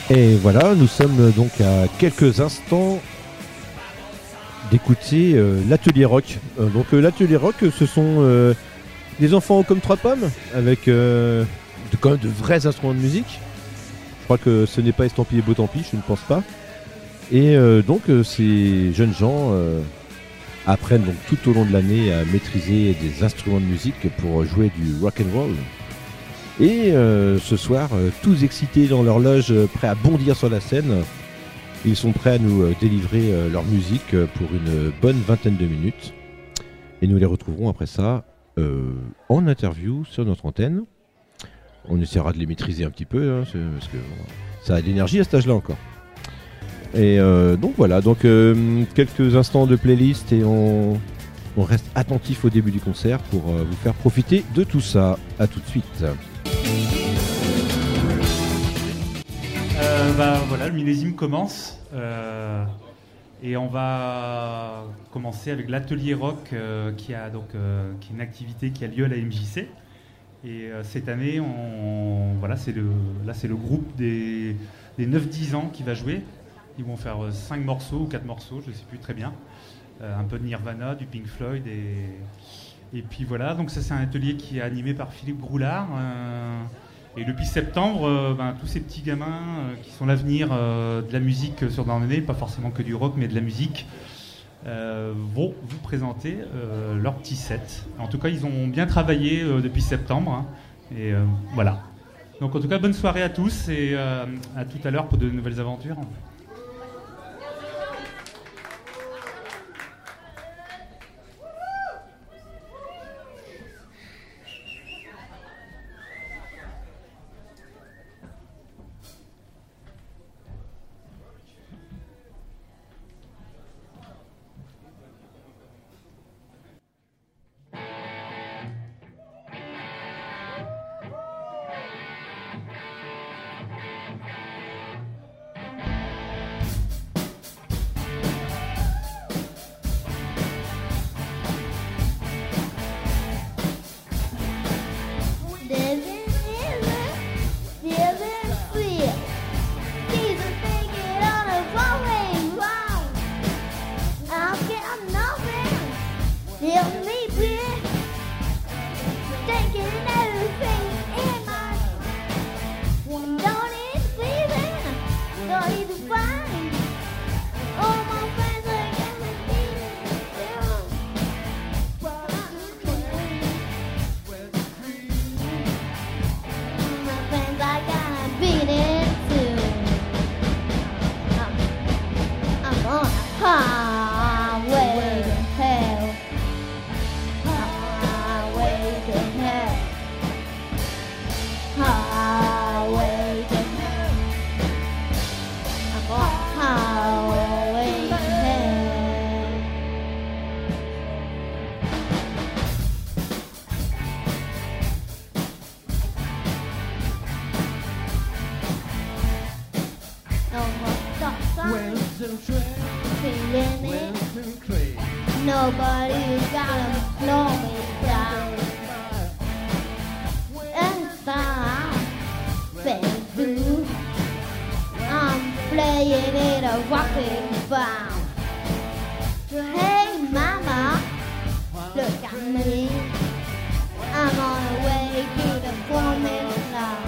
Et voilà, nous sommes donc à quelques instants d'écouter l'Atelier Rock. L'Atelier Rock, ce sont des enfants comme trois pommes, avec quand même de vrais instruments de musique. Je crois que ce n'est pas estampillé beau tant pis, je ne pense pas. Et ces jeunes gens apprennent donc tout au long de l'année à maîtriser des instruments de musique pour jouer du rock and roll. Et ce soir, tous excités dans leur loge, prêts à bondir sur la scène, ils sont prêts à nous délivrer leur musique pour une bonne vingtaine de minutes. Et nous les retrouverons après ça en interview sur notre antenne. On essaiera de les maîtriser un petit peu, hein, parce que ça a de l'énergie à cet âge-là encore. Et donc voilà, quelques instants de playlist et on reste attentif au début du concert pour vous faire profiter de tout ça. À tout de suite. Voilà, le millésime commence et on va commencer avec l'Atelier Rock qui est une activité qui a lieu à la MJC. Et cette année, c'est le groupe des 9-10 ans qui va jouer. Ils vont faire 5 morceaux ou 4 morceaux, je ne sais plus très bien. Un peu de Nirvana, du Pink Floyd. Et puis voilà, donc ça c'est un atelier qui est animé par Philippe Groulard. Et depuis septembre, tous ces petits gamins qui sont l'avenir de la musique sur Douarnenez, pas forcément que du rock, mais de la musique, vont vous présenter leur petit set. En tout cas, ils ont bien travaillé depuis septembre. Hein, et voilà. Donc en tout cas, bonne soirée à tous et à tout à l'heure pour de nouvelles aventures. Nobody's gonna slow me down. Inside, baby, I'm playing it a rocking bound. Hey mama, look at me. I'm on the way to the promised land.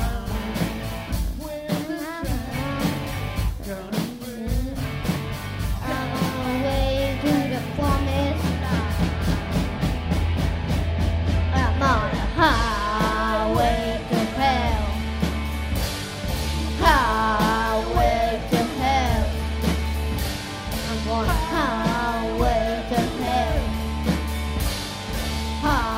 Highway to hell.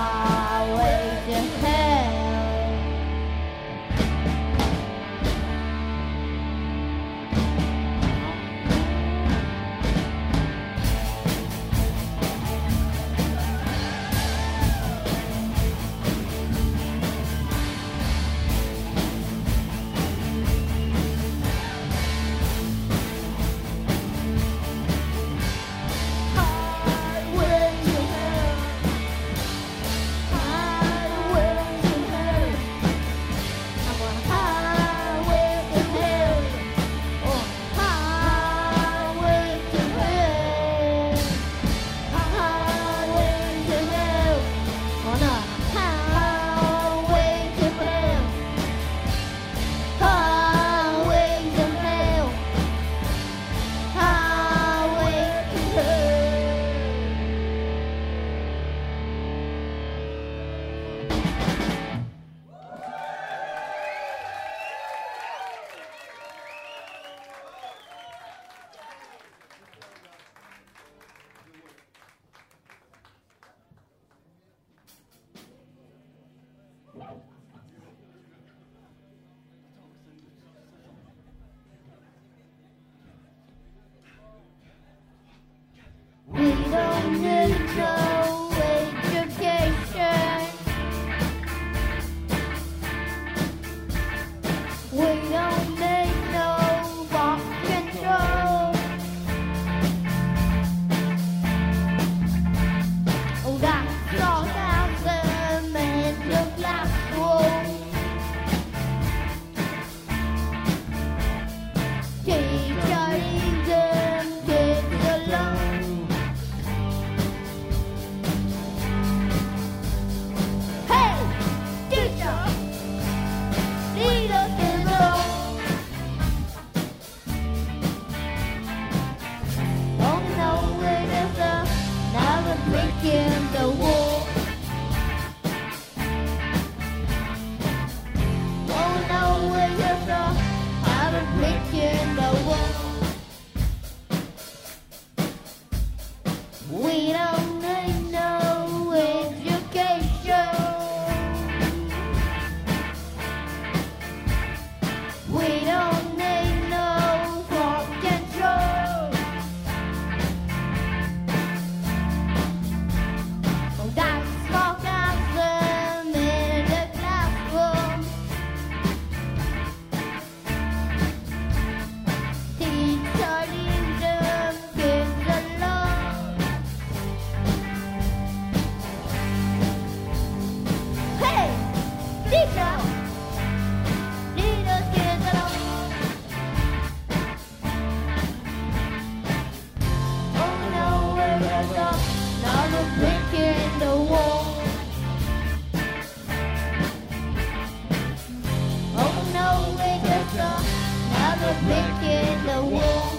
breaking the wall.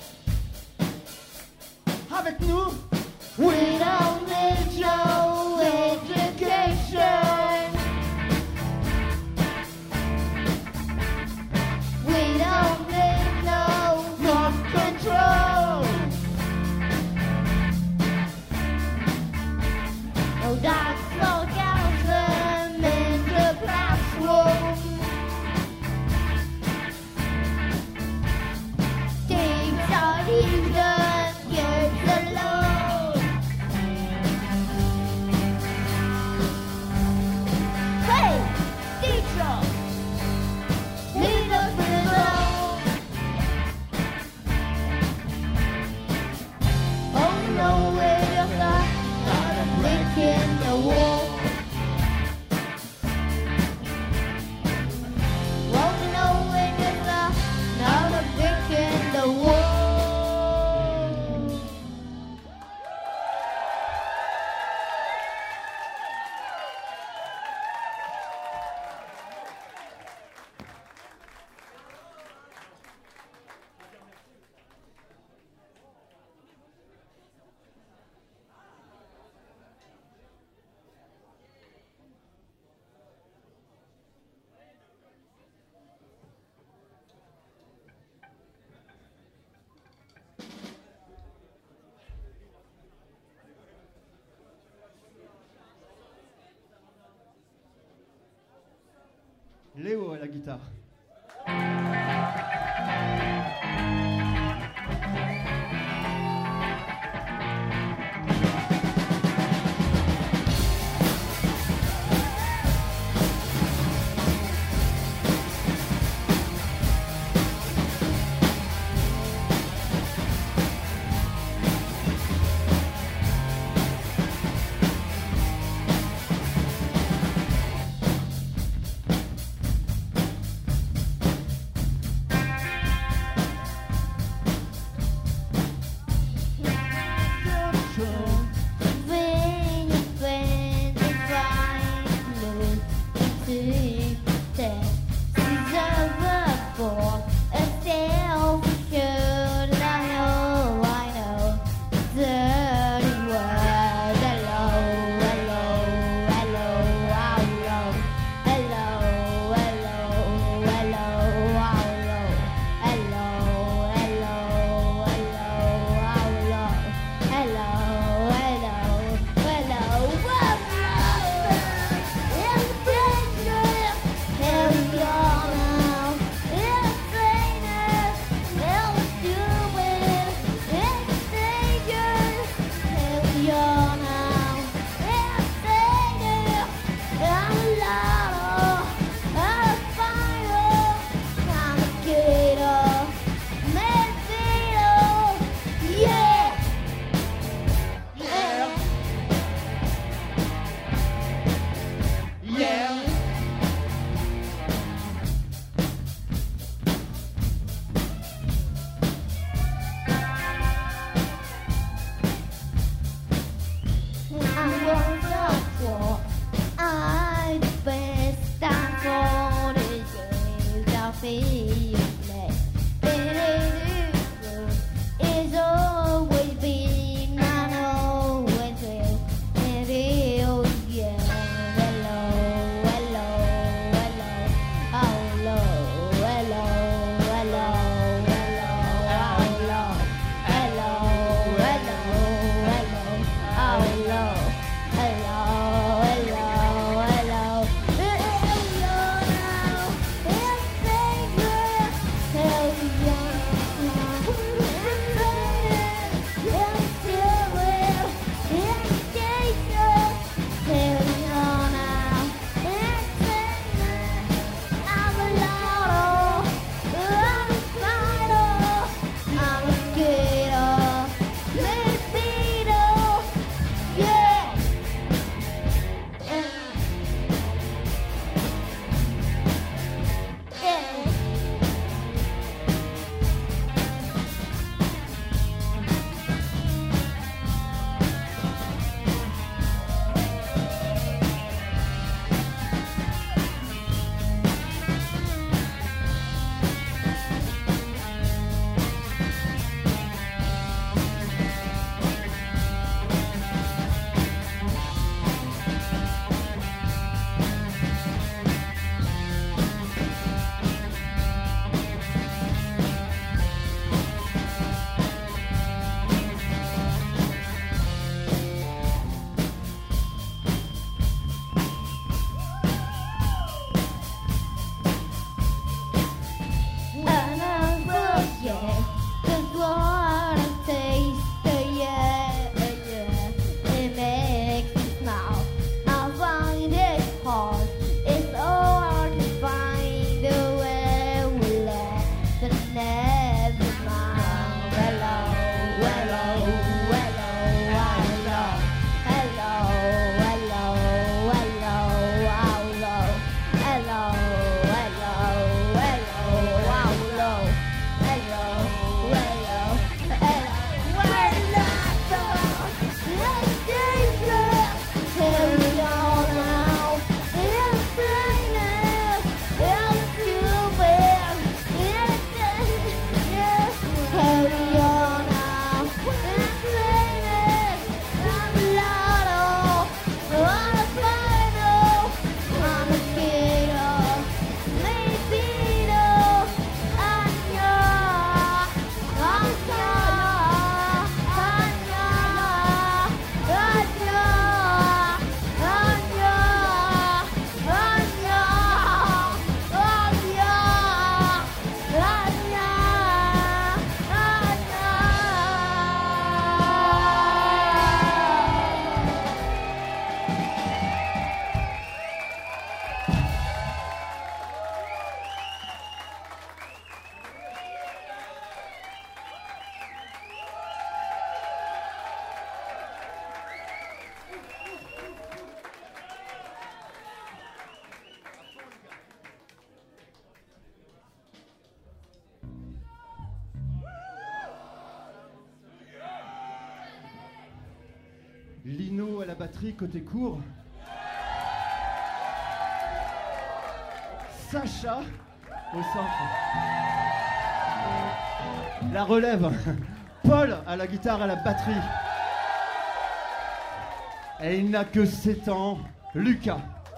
Avec nous, We don't need no education. We don't need no lost control. no dark sarcasm in the classroom. Things are hidden, kids alone. Hey, teacher, lead us alone. Oh no, we're not a brick in the wall. Oh no, we're not a brick in the wall. Léo à la guitare. Lino à la batterie côté court. Sacha au centre. La relève. Paul à la guitare, à la batterie. Et il n'a que 7 ans, Lucas.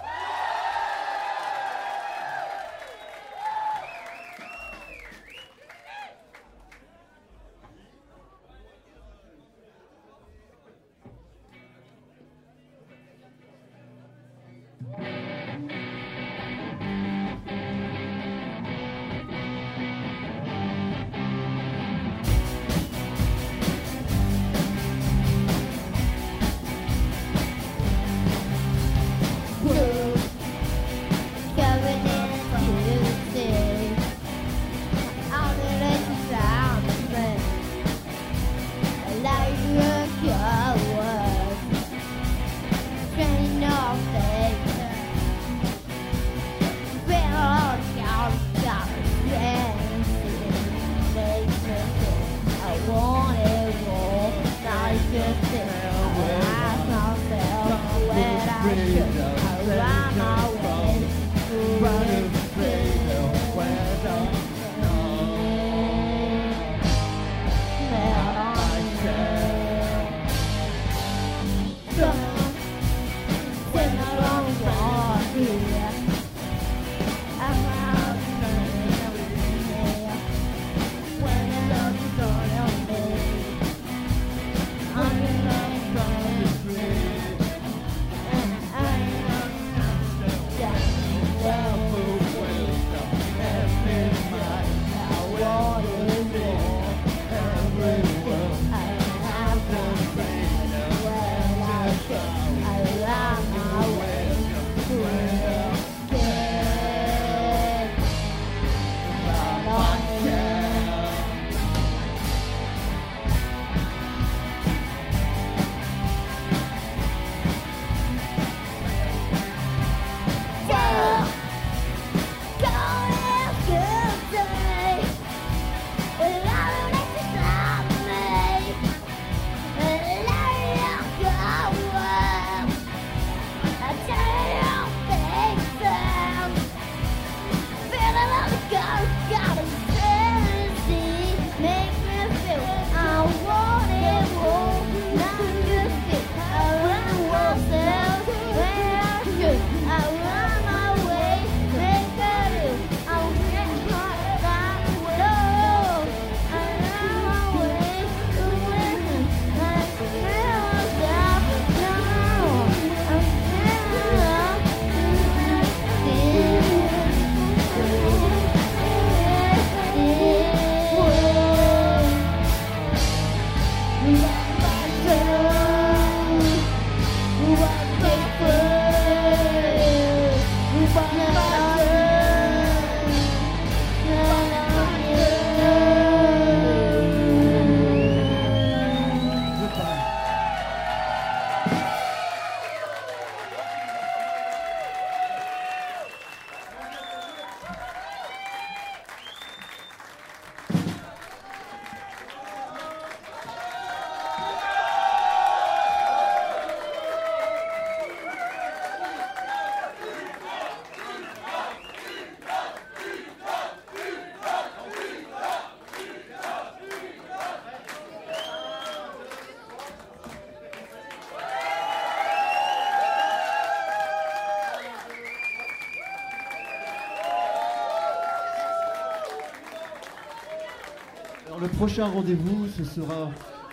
Alors, le prochain rendez-vous, ce sera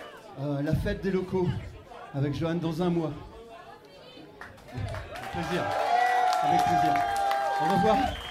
la fête des locaux avec Johan dans un mois. Avec plaisir. Avec plaisir. Au revoir.